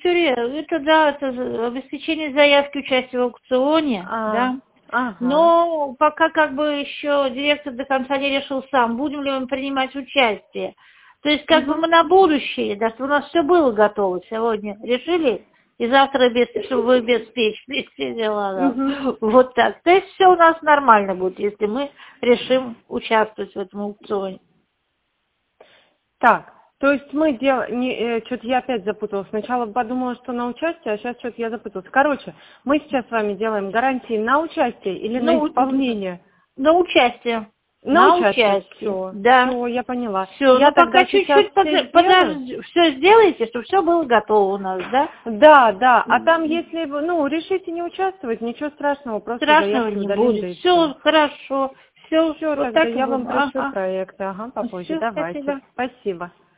Виктория, это да, это обеспечение заявки участия в аукционе, да. Ага. Но пока как бы еще директор до конца не решил сам, будем ли мы принимать участие. То есть как бы мы на будущее, да, чтобы у нас все было готово сегодня, решили, и завтра чтобы вы обеспечили все дела. Да. Вот так. То есть все у нас нормально будет, если мы решим участвовать в этом аукционе. Так, то есть мы делаем, что-то я опять запуталась. Сначала подумала, что на участие, а сейчас что-то я запуталась. Короче, мы сейчас с вами делаем гарантии на участие или на исполнение? На участие. На участие. Все, да. Все, я поняла. Все, я но пока чуть-чуть подожди, все сделайте, чтобы все было готово у нас, да? Да, да. А там, если вы, решите не участвовать, ничего страшного, просто Страшного заявки не удалим, будет. да и Все хорошо. Все, Все, вот тогда так и я вам будет. пришлю проект. Ага, попозже. Все, Давайте. спасибо. Спасибо.